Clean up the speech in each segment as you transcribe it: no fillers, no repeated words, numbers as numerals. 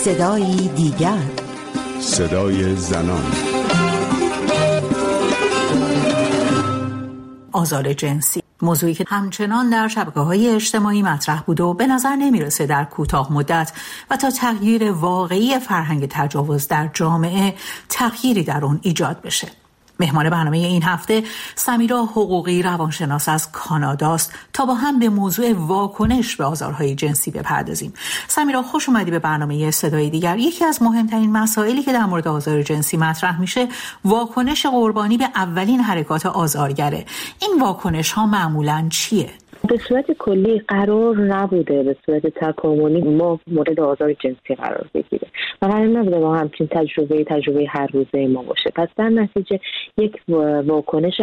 صدایی دیگر، صدای زنان. آزار جنسی، موضوعی که همچنان در شبکه‌های اجتماعی مطرح بود و به نظر نمیرسه در کوتاه مدت و تا تغییر واقعی فرهنگ تجاوز در جامعه تغییری در اون ایجاد بشه. مهمان برنامه این هفته سمیرا حقوقی، روانشناس از کاناداست تا با هم به موضوع واکنش به آزارهای جنسی بپردازیم. سمیرا، خوش اومدی به برنامه صدای دیگر. یکی از مهمترین مسائلی که در مورد آزار جنسی مطرح میشه واکنش قربانی به اولین حرکات آزارگره. این واکنش ها معمولاً چیه؟ به صورت کلی قرار نبوده به صورت تکاملی ما مورد آزار جنسی قرار بگیره و قرار نبوده ما همچین تجربه هر روزه ما باشه. پس در نتیجه یک واکنش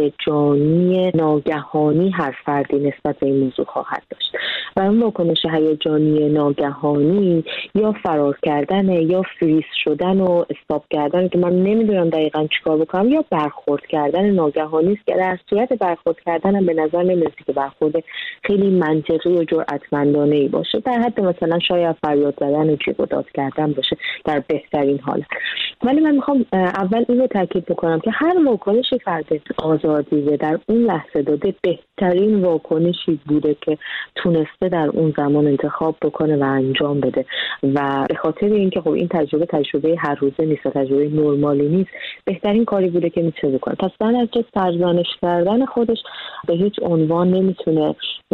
هیجانی ناگهانی هر فردی نسبت به این موضوع خواهد داشت و اون واکنش هیجانی ناگهانی یا فرار کردن یا فریز شدن و استاپ کردن که من نمیدونم دقیقاً چیکار بکنم، یا برخورد کردن ناگهانی است که در صورت برخورد کردن هم به نظر نمیاد که برخورد خیلی منطقی و جرأتمندانه‌ای باشه، در حد مثلا شاید فریاد زدن و جیغ و داد کردن باشه در بهترین حالت. ولی من میخوام اول این رو تاکید بکنم که هر واکنشی فرد آزاردیده در اون لحظه داده بهترین واکنشی بوده که تونسته در اون زمان انتخاب بکنه و انجام بده و به خاطر اینکه خب این تجربه هر روزه نیست، تجربه نرمالی نیست، بهترین کاری بوده که میتونه بکنه. پس در نتیجه سرزنش کردن خودش به هیچ عنوان نمیتونه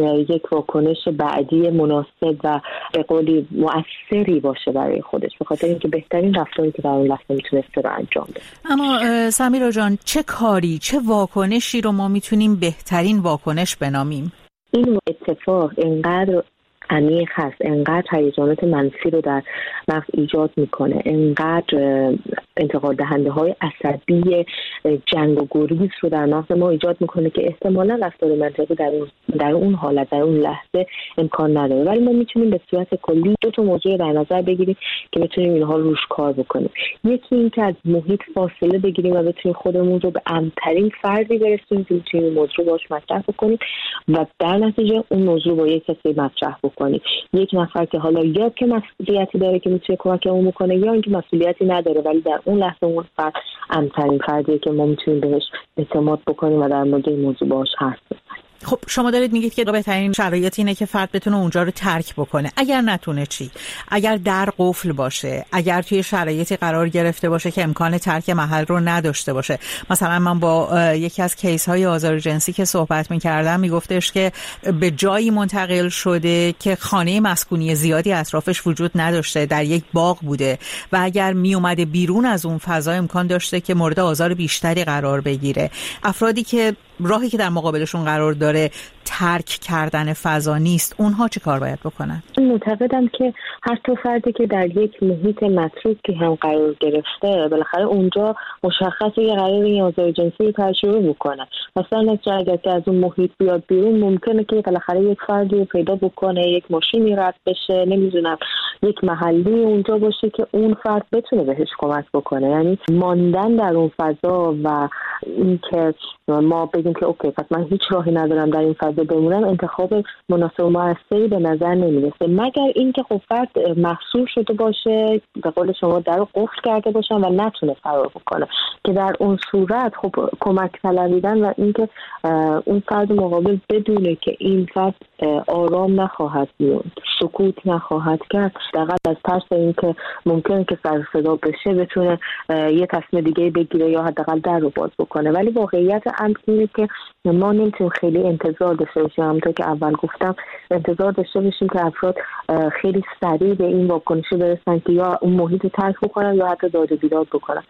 یک واکنش بعدی مناسب و به قولی مؤثری باشه برای خودش، به خاطر اینکه بهترین رفتاری که در اون لحظه میتونسته رو انجام بده. اما سمیرا جان، چه کاری، چه واکنشی رو ما میتونیم بهترین واکنش بنامیم؟ این اتفاق اینقدر عمیق هست، انقدر هیجانات منفی رو در مغز ایجاد میکنه، انقدر انتقال دهنده های عصبی جنگ و گریز رو در مغز ما ایجاد میکنه که احتمالا رفتار منطقی در اون حالت، در اون لحظه امکان نداره. ولی ما میتونیم به صورت کلی دو تا موضوع در نظر بگیریم که بتونیم اینها روش کار بکنیم. یکی این که از محیط فاصله بگیریم و بتونیم خودمون رو به امن‌ترین فردی برسونیم که میتونیم این موضوع باهاش مطرح بکنیم و در نتیجه اون موضوع با یک کسی مطرح بکنیم. یک نفر که حالا یا که مسئولیتی داره که میتونه کمکمون کنه یا اینکه مسئولیتی نداره ولی در اون لحظه اون فرد امن‌ترین فردیه که ما میتونیم بهش اعتماد بکنیم و در مورد این موضوع باهاش حرف بزنیم. خب شما دارید میگید که بهترین شرایط اینه که فرد بتونه اونجا رو ترک بکنه. اگر نتونه چی؟ اگر در قفل باشه، اگر توی شرایطی قرار گرفته باشه که امکان ترک محل رو نداشته باشه. مثلا من با یکی از کیس های آزار جنسی که صحبت میکردم میگفتش که به جایی منتقل شده که خانه مسکونی زیادی اطرافش وجود نداشته، در یک باغ بوده و اگر میومده بیرون از اون فضا امکان داشته که مورد آزار بیشتری قرار بگیره. افرادی که راهی که در مقابلشون قرار داره ترک کردن فضا نیست، اونها چه کار باید بکنن؟ معتقدم که هر تو فردی که در یک محیط متروکی هم قرار گرفته بالاخره اونجا مشخصه که قرار این آزار جنسی تجربه بکنه. مثلا اگر که از اون محیط بیاد بیرون ممکنه که بالاخره یک فردی پیدا بکنه، یک ماشینی رد بشه، نمیدونم یک محلی اونجا باشه که اون فرد بتونه بهش کمک بکنه. یعنی ماندن در اون فضا و اینکه ما بگیم که اوکی پس من هیچ راهی ندارم در این فضا بمونم، انتخاب مناسب و موثری به نظر نمیرسه، مگر اینکه خب فرد محصور شده باشه، به قول شما در قفل کرده باشن و نتونه فرار بکنه، که در اون صورت خب کمک طلبیدن و اینکه اون فرد مقابل بدونه که این فرد آرام نخواهد بود، سکوت نخواهد کرد، دقیقاً از ترس اینکه ممکنه که سر صدا بشه بتونه یه تصمیم دیگه بگیره یا حداقل در رو باز بکنه. ولی واقعیت امر اینه که ما نمیتونیم خیلی انتظار داشته باشیم، همونطور که اول گفتم انتظار داشته باشیم که افراد خیلی سریع به این واکنش برسن که یا اون محیط رو ترک بکنن یا حتی داد و بیداد بکنن.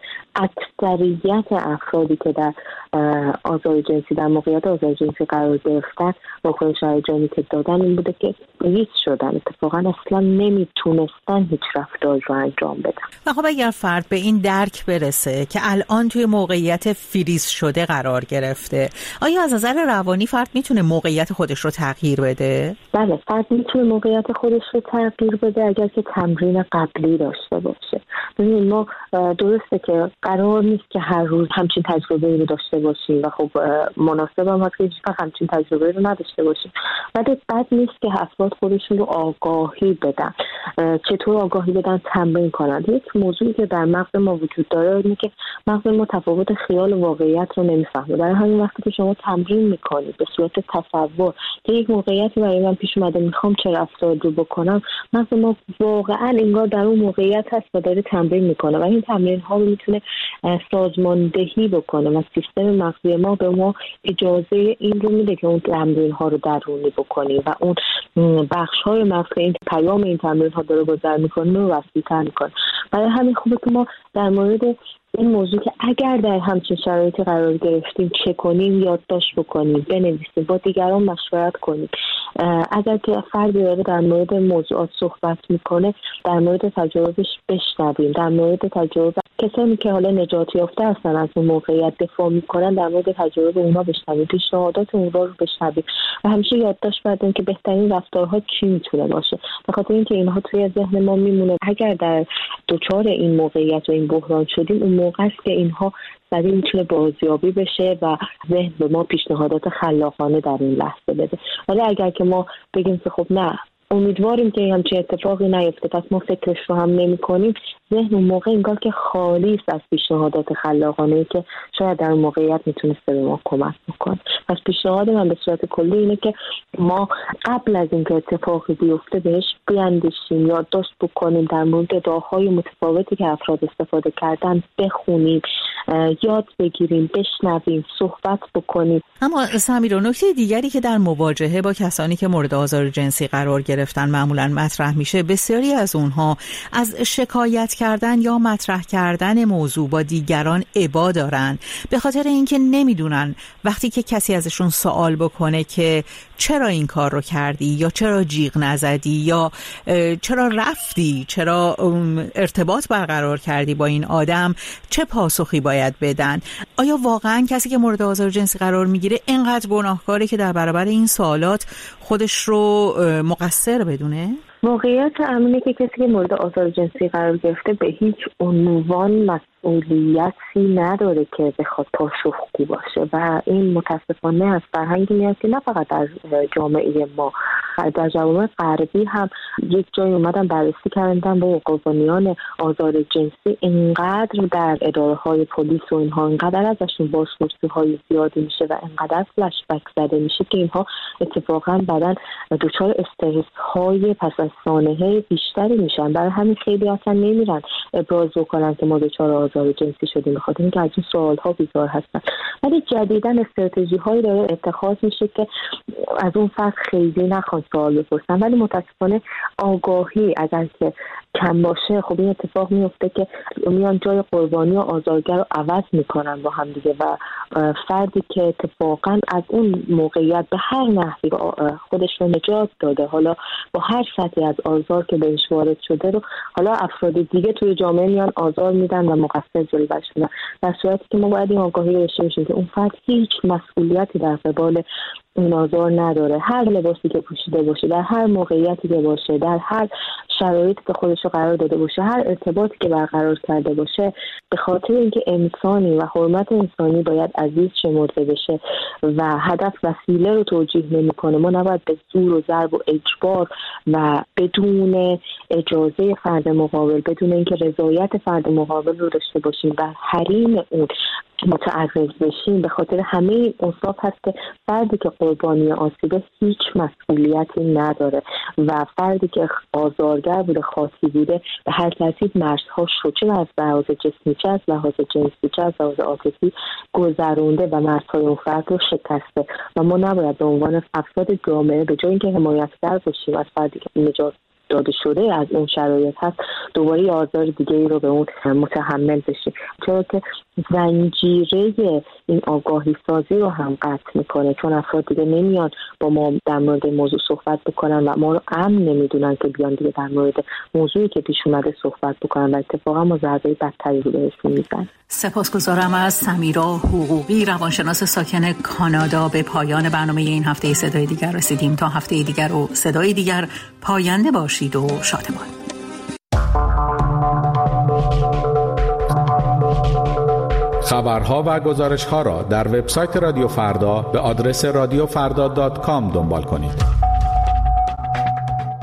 اکثریت افرادی که در آزار جنسی، در موقعیت آزار جنسی قرار گرفتن، واکنش هیجانی که دادن این بوده که ریز شدن، اتفاقا اصلا نمیتونستن هیچ رفتاری رو انجام بدن. و خب اگر فرد به این درک برسه که الان توی موقعیت فریز شده قرار گرفته، آیا از نظر روانی فرد میتونه موقعیت خودش رو تغییر بده؟ بله، فرد میتونه موقعیت خودش رو تغییر بده اگر که تمرین قبلی داشته باشه. ببینید ما درسته که قرار نیست که هر روز همچین تجربه‌ای رو داشته باشیم و خب مناسب هم هست که هیچ وقت همچین تجربه‌ای رو نداشته باشیم، ولی بد نیست که افراد خودشون رو آگاهی بدن چطور آگاهی بدن، تمرین کنن. یک موضوعی که در مغز ما وجود داره اینه که مغز ما تفاوت خیال و واقعیت رو نمیفهمه. برای همین وقتی که شما تمرین میکنید به صورت تصور که یک موقعیتی برای من پیش اومده میخوام چه رفتاری رو بکنم، مغز ما واقعا انگار در اون موقعیت هست و داره تمرین میکنه و این تمرین ها رو میتونه سازماندهی بکنه و سیستم مغزی ما به ما اجازه این رو میده که اون تمرین ها رو درونی بکنیم و اون بخش های مغز این پیام این تمرین ها داره گذر میکنه رو وسیع‌تر میکنه. برای همین خوبه که ما در مورد این موضوع که اگر در همچین شرایطی قرار گرفتیم چه کنیم یادداشت بکنیم، بنویسیم، با دیگران مشورت کنیم. اگر که فردی داره در مورد موضوعات صحبت میکنه در مورد تجربهش بشنویم، در مورد تجربه کسانی که حالا نجات یافته هستن از اون موقعیت دفاع میکنن در مورد تجربه اونا بشنویم، پیشنهادات اونها رو بشنویم و همیشه یادداشت بدیم که بهترین رفتارها چی میتونه باشه، به خاطر اینکه اینها توی ذهن ما میمونه. اگر در دچار این موقعیت و این بحران شدیم اون موقع است که اینها سریع میتونه بازیابی بشه و ذهن به ما پیشنهادات خلاقانه در این لحظه بده. ولی اگر که ما بگیم که خب نه امیدواریم که همچین اتفاقی نیفته پس ما فکرش رو هم نمی کنیم، ذهن اون موقع انگار که خالی است از پیشنهادات خلاقانه‌ای که شاید در اون موقعیت میتونسته به ما کمک بکنه. پس پیشنهاد من به صورت کلی اینه که ما قبل از اینکه اتفاقی بیفته بهش بیاندیشیم، یادداشت بکنیم، در مورد راه‌های متفاوتی که افراد استفاده کردن بخونیم، یاد بگیریم، بشنویم، صحبت بکنیم. اما سمیرا، نکته دیگری که در مواجهه با کسانی که مورد آزار جنسی قرار گرفتن معمولاً مطرح میشه، بسیاری از اونها از شکایت کردن یا مطرح کردن موضوع با دیگران ابا دارن، به خاطر اینکه نمیدونن وقتی که کسی ازشون سوال بکنه که چرا این کار رو کردی یا چرا جیغ نزدی یا چرا رفتی، چرا ارتباط برقرار کردی با این آدم، چه پاسخی باید بدن. آیا واقعاً کسی که مورد آزار جنسی قرار میگیره اینقدر گناهکاره که در برابر این سوالات خودش رو مقصر بدونه؟ موقعیت امنه که کسی که مورد آزار جنسی قرار گرفته به هیچ عنوان مسئولیتی نداره که بخواد پاسخگو باشه و این متاسفانه از فرهنگی میاد که نه فقط در جامعه ما، در جوامع غربی هم یک جای اومدن بررسی کردن با قربانیان آزار جنسی اینقدر در اداره‌های پلیس و اینها اینقدر ازشون بازپرسی‌های زیادی میشه و اینقدر فلش بک زده میشه که اینها اتفاقا بعدن دچار استرس‌های پس از سانحه بیشتری میشن. برای همین خیلی اصلا نمیرن ابراز بکنن که ما دچار آزار جنسی شدیم، بخاطر اینکه از این سوال‌ها بیزار هستن. ولی جدیداً استراتژی‌هایی داره اتخاذ میشه که از اون فرد خیلی نخوان سوال بپرسن، ولی متاسفانه آگاهی اگر که کم باشه خب این اتفاق میفته که میان جای قربانی و آزارگر رو عوض میکنن با هم دیگه و فردی که اتفاقا از اون موقعیت به هر نحوی خودش رو نجات داده، حالا با هر سطحی از آزار که بهش وارد شده رو حالا افراد دیگه توی جامعه میان آزار میدن و مقصر جلوه شدن، در صورتی که ما باید این آگاهی رو داشته باشیم که اون فرد هیچ مسئولیتی در قبال این آزار نداره. هر لباسی که پوشیده باشه، در هر موقعیتی که باشه، در هر شرایطی که خودش رو قرار داده باشه، هر ارتباطی که برقرار کرده باشه، به خاطر اینکه انسانی و حرمت انسانی باید عزیز شمرده بشه و هدف وسیله رو توجیه نمی‌کنه، ما نباید به زور و ضرب و اجبار و بدون اجازه فرد مقابل، بدون اینکه رضایت فرد مقابل رو داشته باشیم و حریم اون متعرض بشیم. به خاطر همه این اوصاف هست که فردی که قربانی آسیبه هیچ مسئولیتی نداره و فردی که آزارگر بوده، خاطی بوده، به هر ترتیب مرزهاش رو چه از لحاظ جسمی، چه از لحاظ جنسی، چه از لحاظ عاطفی گذرونده و مرزهای اون فرد رو شکسته و ما نباید به عنوان افراد جامعه به جای اینکه حمایتگر باشیم از فردی که نجات داده شده از اون شرایط هست دوباره آزار دیگه رو به اون متحمل بشیم، چرا که زنجیره این آگاهی سازی رو هم قطع میکنه، چون افراد دیگه نمیان با ما در مورد موضوع صحبت بکنن و ما رو امن نمیدونن که بیان دیگه در مورد موضوعی که پیش اومده صحبت بکنن و اتفاقا ما ضربه بدتری رو بهشون میزنن. سپاسگزارم از سمیرا حقوقی، روانشناس ساکن کانادا. به پایان برنامه این هفته صدای دیگر رسیدیم. تا هفته دیگر و صدای دیگر پاینده باشید و شادمان. خبرها و گزارش‌ها را در وبسایت رادیو فردا به آدرس radiofrda.com دنبال کنید.